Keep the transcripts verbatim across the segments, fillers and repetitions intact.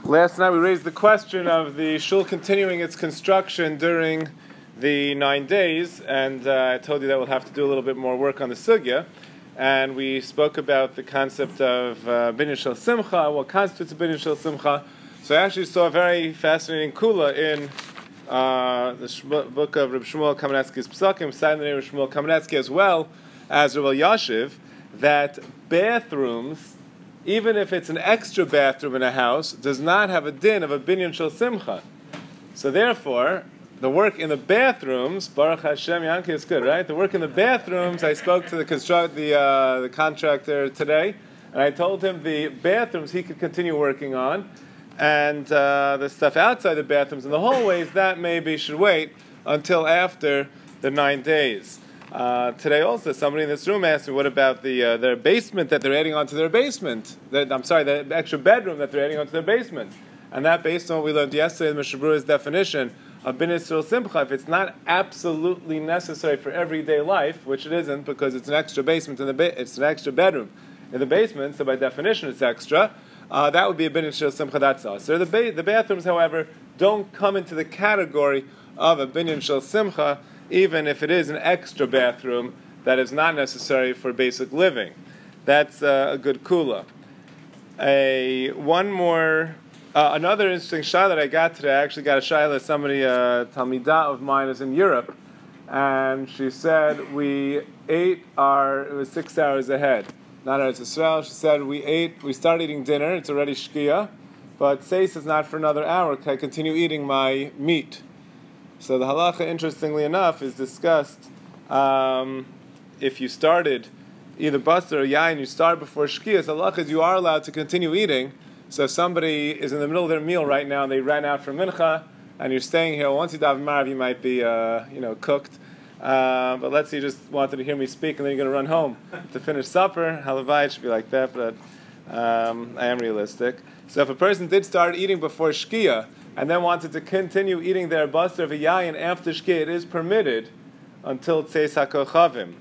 Last night we raised the question of the shul continuing its construction during the nine days, and uh, I told you that we'll have to do a little bit more work on the sugya, and we spoke about the concept of uh, binyan shel simcha, what constitutes a binyan shel simcha. So I actually saw a very fascinating kula in uh, the Shmu- book of Reb Shmuel Kamenetsky's Psakim, cited the name of Shmuel Kamenetsky as well as Reb Yashiv, that bathrooms, even if it's an extra bathroom in a house, does not have a din of a binyan shel simcha. So therefore, the work in the bathrooms, Baruch Hashem, Yankee, is good, right? The work in the bathrooms, I spoke to the construct, the uh, the contractor today, and I told him the bathrooms he could continue working on, and uh, the stuff outside the bathrooms and the hallways, that maybe should wait until after the nine days. Uh, today also, somebody in this room asked me, what about the uh, their basement that they're adding onto their basement? That, I'm sorry, the extra bedroom that they're adding onto their basement. And that, based on what we learned yesterday in Mishnah Berurah's definition of binyan shel simcha, if it's not absolutely necessary for everyday life, which it isn't because it's an extra basement in the ba- it's an extra bedroom in the basement, so by definition it's extra, uh, that would be a binyan shel simcha, that's us. So the, ba- the bathrooms, however, don't come into the category of a binyan shel simcha, even if it is an extra bathroom that is not necessary for basic living. That's uh, a good kula. A one more, uh, another interesting shayla that I got today. I actually got a shayla. Somebody, a talmidah of mine, is in Europe, and she said we ate our. It was six hours ahead. Not Eretz Yisrael. She said we ate. We started eating dinner. It's already shkia, but seis is not for another hour. Can I continue eating my meat? So the halacha, interestingly enough, is discussed um, if you started either basar or yain, you start before shkiyas. Halacha is you are allowed to continue eating. So if somebody is in the middle of their meal right now, and they ran out for mincha, and you're staying here, once you daven marav, you might be uh, you know cooked. Uh, but let's say you just wanted to hear me speak, and then you're going to run home to finish supper. Halavai, it should be like that, but um, I am realistic. So if a person did start eating before shkiyah, and then wanted to continue eating their basar v'yayin after shkiyah, it is permitted until tzeis hakochavim.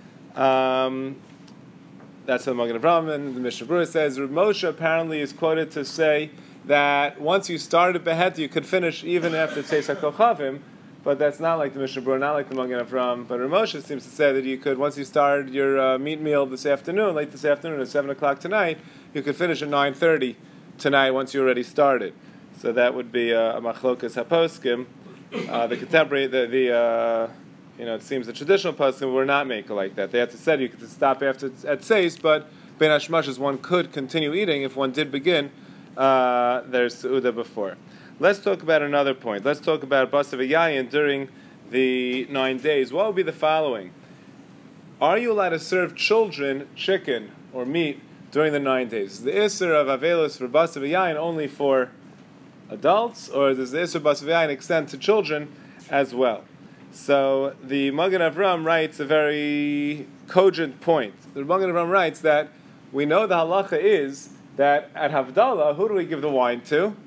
Um, that's what the Magen Avraham and the Mishnah Berurah says. Reb Moshe apparently is quoted to say that once you started behet, you could finish even after tzeis hakochavim, but that's not like the Mishnah Berurah, not like the Magen Avraham. But Reb Moshe seems to say that you could, once you started your uh, meat meal this afternoon, late this afternoon at seven o'clock tonight, you could finish at nine thirty tonight once you already started. So that would be uh, a machlokas haposkim. Uh, the contemporary, the, the uh, you know, it seems the traditional poskim were not make like that. They had to say you could stop after at seis, but ben hashmashas one could continue eating if one did begin uh, their seuda before. Let's talk about another point. Let's talk about basar v'yayin during the nine days. What would be the following? Are you allowed to serve children chicken or meat during the nine days? Is the isser of avelus for basar v'yayin only for adults, or does the Isser Basar V'yayin extend to children as well? So the Magen Avraham writes a very cogent point. The Magen Avraham writes that we know the halacha is that at Havdalah, who do we give the wine to?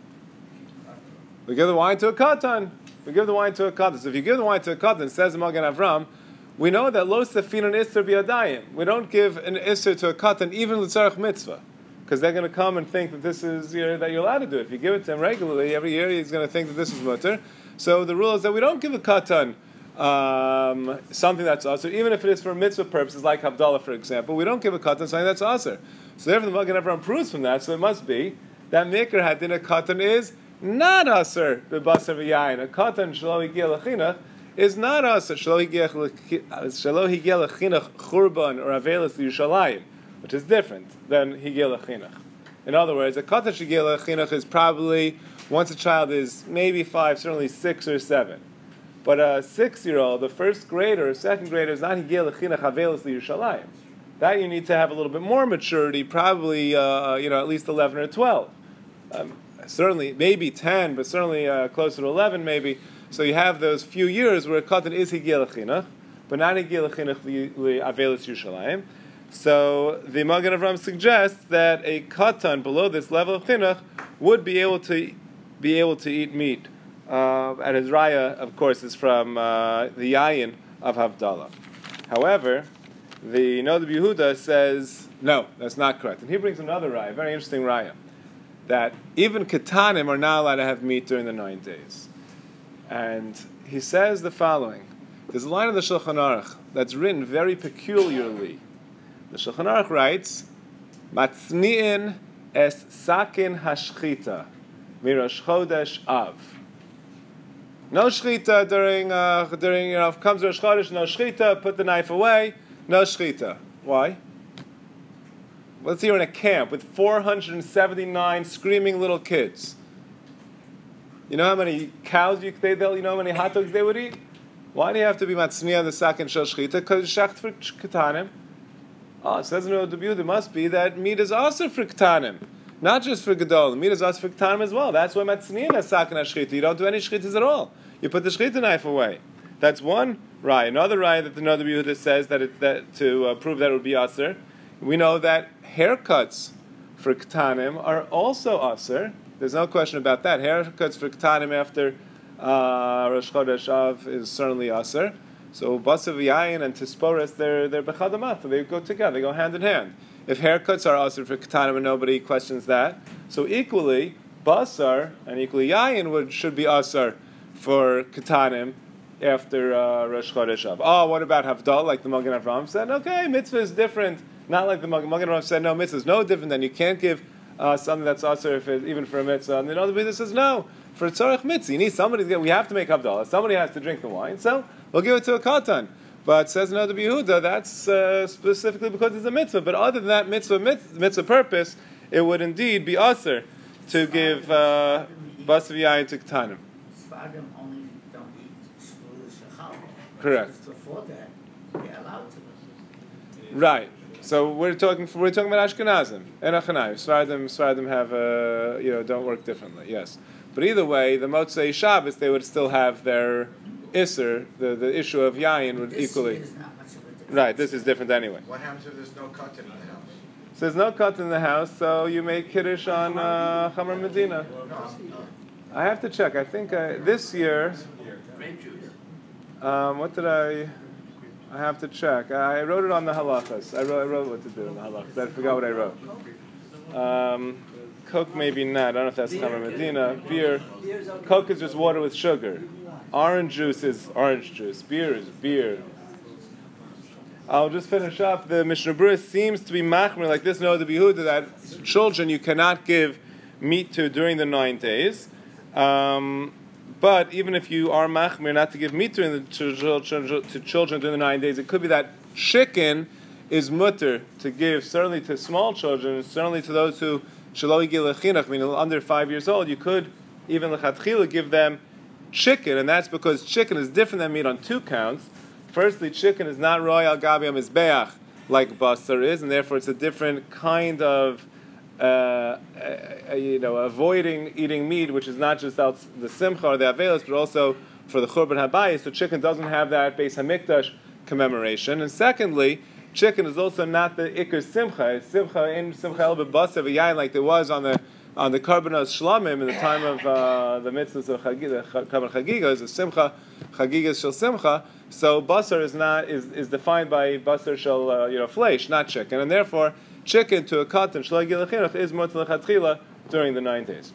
We give the wine to a katan. We give the wine to a katan. So if you give the wine to a katan, says the Magen Avraham, we know that lo sefinon Isser biyadayim. We don't give an Isser to a katan even l'tzarech mitzvah, because they're going to come and think that this is, you know, that you're allowed to do it. If you give it to him regularly, every year he's going to think that this is mutter. So the rule is that we don't give a katan um, something that's asur, even if it is for mitzvah purposes, like Havdalah, for example. We don't give a katan something that's asur. So therefore, the Magen Avraham proves from that. So it must be that mikra hadin a katan is not asur b'basar v'yayin. A katan shelo higia lechinach is not asur shelo higia lechinach churban or avelis Yerushalayim, which is different than higel chinuch. In other words, a katan shigel chinuch is probably, once a child is maybe five, certainly six or seven. But a six-year-old, the first grader, second grader, is not higel chinuch avelis Yerushalayim. That you need to have a little bit more maturity, probably uh, you know at least eleven or twelve. Um, certainly, maybe ten, but certainly uh, closer to eleven, maybe. So you have those few years where a katan is higel chinuch, but not higel chinuch avelis Yerushalayim. So the Magen Avraham suggests that a katan below this level of chinuch would be able to be able to eat meat. Uh, and his raya, of course, is from uh, the yayin of Havdalah. However, the Noda B'Yehuda says no, that's not correct, and he brings another raya, a very interesting raya. that even ketanim are not allowed to have meat during the nine days. And he says the following. There's a line of the Shulchan Aruch that's written very peculiarly. The Shulchan Aruch writes, Matzni'in es sakin hashchita mirosh chodesh av. No shchita during, uh, during, you know, if comes Rosh Chodesh, no shchita, put the knife away, no shchita. Why? Let's say you're in a camp with four hundred seventy-nine screaming little kids. You know how many cows you, they, you know how many hot dogs they would eat? Why do you have to be matzniya on the sakin shel shchita? Because it's shecht for ketanim. Oh, it says in the debut, there must be that meat is also for ketanim, not just for gadol. Meat is also for ketanim as well. That's why matzniya on sakin shchita. You don't do any shchitas at all. You put the shchita knife away. That's one raya. Another raya that the Noda B'Yehuda says that, it, that to uh, prove that it would be aser. We know that haircuts for ketanim are also aser. There's no question about that. Haircuts for ketanim after uh, Rosh Chodesh Av is certainly aser. So basav yayin and tisporas, they're they're bechadamat. They go together. They go hand in hand. If haircuts are aser for ketanim, and nobody questions that, so equally basar and equally yayin would should be aser for ketanim after uh, Rosh Chodesh Av. Oh, what about Havdalah? Like the Magen Avraham said, okay, mitzvah is different. Not like the Magen Avraham said, no, mitzvah is no different. Then you can't give uh, something that's aser if it, even for a mitzvah. And the other B'Yehuda says, no, for a tzorech mitzvah, you need somebody to get. We have to make Havdalah. Somebody has to drink the wine, so we'll give it to a katan. But says Noda B'Yehuda, that's uh, specifically because it's a mitzvah. But other than that mitzvah mitzvah, mitzvah purpose, it would indeed be aser to give basav yayin to ketanim. Only don't eat shchal. Correct. Before that, they're allowed to. Right. So we're talking we're talking about Ashkenazim and Achanayim. Sfaradim Sfaradim have uh, you know don't work differently. Yes, but either way, the Motzei Shabbos they would still have their Isser. The, the issue of Yayin would This equally. is not much of a difference. Right. This is different anyway. What happens if there's no cotton in the house? So there's no cut in the house, so you make kiddush on uh, Chamar Medina. I have to check. I think I, this year. Um, what did I? I have to check. I wrote it on the halachas. I wrote, I wrote what to do in the halachas. I forgot what I wrote. Um, Coke maybe not. I don't know if that's Chamar Medina. Beer. Coke is just water with sugar. Orange juice is orange juice. Beer is beer. I'll just finish up. The Mishnah Berurah seems to be machmir like this. No, the B'Yehuda that children you cannot give meat to during the nine days. Um, but even if you are machmir not to give meat during the children to children during the nine days, it could be that chicken is mutter to give certainly to small children, certainly to those who shelo higil lechinuch, meaning under five years old. You could even lechatchila give them chicken, and that's because chicken is different than meat on two counts. Firstly, chicken is not roy al gabi mizbeach like basar is, and therefore it's a different kind of, uh, uh, you know, avoiding eating meat, which is not just out the simcha or the avelos, but also for the churban habayis. So chicken doesn't have that Beis Hamikdash commemoration. And secondly, chicken is also not the ikar simcha. It's simcha in simcha el b'basar v'yayin like there was on the on the karbanos shlamim in the time of uh, the mitzvahs of Chagiga, karban chagiga is a simcha, chagiga shel simcha. So basar is not is, is defined by basar shel uh, you know flesh, not chicken, and therefore chicken to a katan shel higil lechinuch is mutar lechatchila during the nine days.